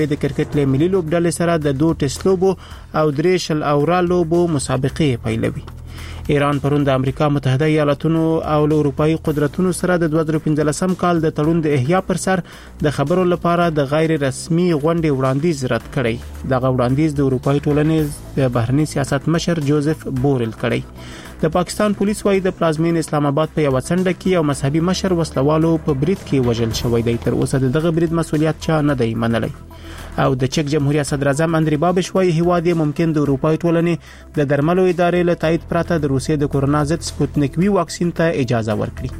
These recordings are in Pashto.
د کرکټ له ملي لوبډلې سره د 2 ټیسټ لوبو او 3 شل اورال لوبو مسابقې پیلوي. ایران پرون د امریکا متحده ایالاتونو او اروپאי قدرتونو سره د 2015 کال د تړون د احیا پر سر د خبرو لپاره د غیر رسمي غونډې وړاندیز رد کړی. دغه وړاندیز د اروپאי ټولنې د بهرنی سیاست مشر جوزف بورل کړی. د پاکستان پولیس وايي د پلازمین اسلام آباد په یو څنډه کې یو مذهبي مشر وسلوالو په برید کې وژل شوی دی. تر اوسه دغه برید مسؤلیت چا نه دی منلی. او د چک جمهوریت صدر اعظم اندری بابش وايي هیواد ممکن د اروپאי ټولنې د درملو ادارې له تایید پرته د روسیې د کورونا ضد سپوتنیک وی واکسین ته اجازه ورکړي.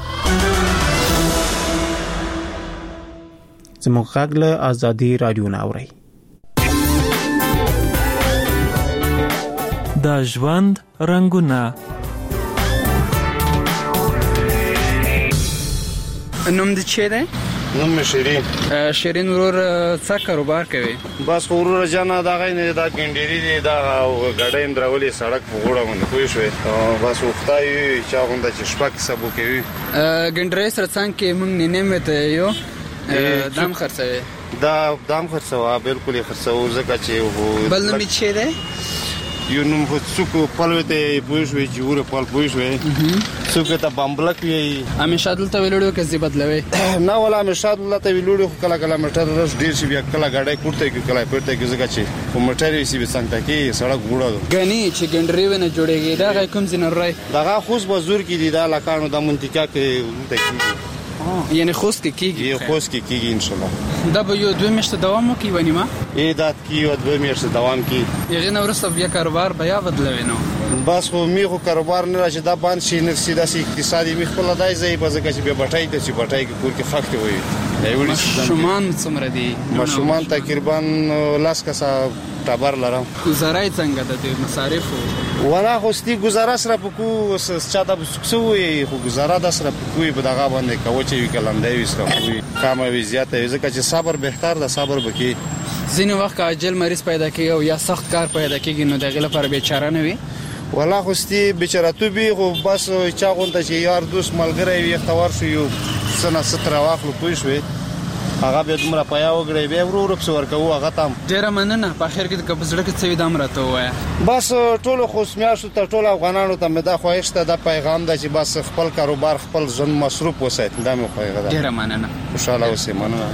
زموږ غږ له ازادي رادیو نه اوري. د ژوند رنگونه. نوم د چی دی؟ نوم شیرین. شیرین ورور څه کاروبار کوي؟ بس ورور جانا دا غینه دا ګنډيري دی دا غډایم درولې سړک په غوړه باندې کوی شوې بس وختای چې غونډه چې شپک سبو کوي ګنډري سره څنګه کې موږ نه مته یو دام خرڅوي دا دام خرڅوا بالکل خرڅو زکه چې بل نوم چی دی؟ یو نوم خو څوک پلوته پوښوي چې ور په پوښوي څوک ته بمبلک وي همیشه دلته ویلوړو کې زی بدلوي نه ولا همیشه دلته ویلوړو کله کله مټر رس ډیر شي بیا کله غاډه کوړته کې کله پړته کې زګه چې په مټر وي سی څنګه کې سړک ګوړو غني چې ګنډري ونه جوړيږي دا کوم زینر راي دا خوش بزرګ دي دا لکانو د منطقه کې تکي یعنی خوست کې کیږي خوست کې کیږي ان شاء الله دا به یو 2 میاشتې دوام وکړي ونیما دا کی یو 2 میاشتې دوام کی یغه نو ورسته بیا کاروبار بیا بدلوي نو بس خو میغه کاروبار نه راځي دا باندې شي نه سیده سي اقتصادي می خپل دای زې په ځکه چې به بټای ته چې بټای کې کور کې فخت وي شومان څومره دي مشومان تقریبا لاس کسا ټبر لرم گزارای څنګه د دې مصارف ولا خوستي گزاره سره پکو چاته سوي خو گزاره د سره پکوي په دغه باندې کوچي وی کلندای وي سره کامه وی زیاته ځکه چې صبر بهتر د صبر بکی ځینې وخت عاجل مریض پیدا کیږي او یا سخت کار پیدا کیږي نو دغه لپاره بیچاره نه وي ولا خوستي بیچاره تو به خو بس چا غونډه چې یار دوست ملګری وي اختوار شو یو سنه 17 واخلو پوي شوي هغه به دومره پیا وګړي به ورور په ور کوو هغه تام ډیر مننه په اخر کې د کبزړه کې څه دام راته وای بس ټولو خو سمیاشو ته ټول افغانانو ته مدا خوښته د پیغام د چې بس خپل کاروبار خپل ځن مصروف وسات دا مې خوښه ده ډیر مننه خوشاله اوسې مننه.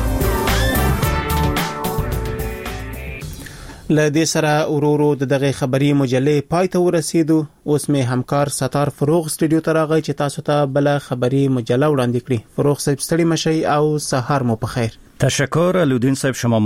لدې سره ورورو دغه خبري مجلې پای ته ورسېدو. اوس مې همکار ستار فروغ سټډیو ته راغی چې تاسو ته بل خبري مجله وړاندې کړي. فروغ صاحب ستړي مشي او سهار مو په خیر. تشکر الودین صاحب شما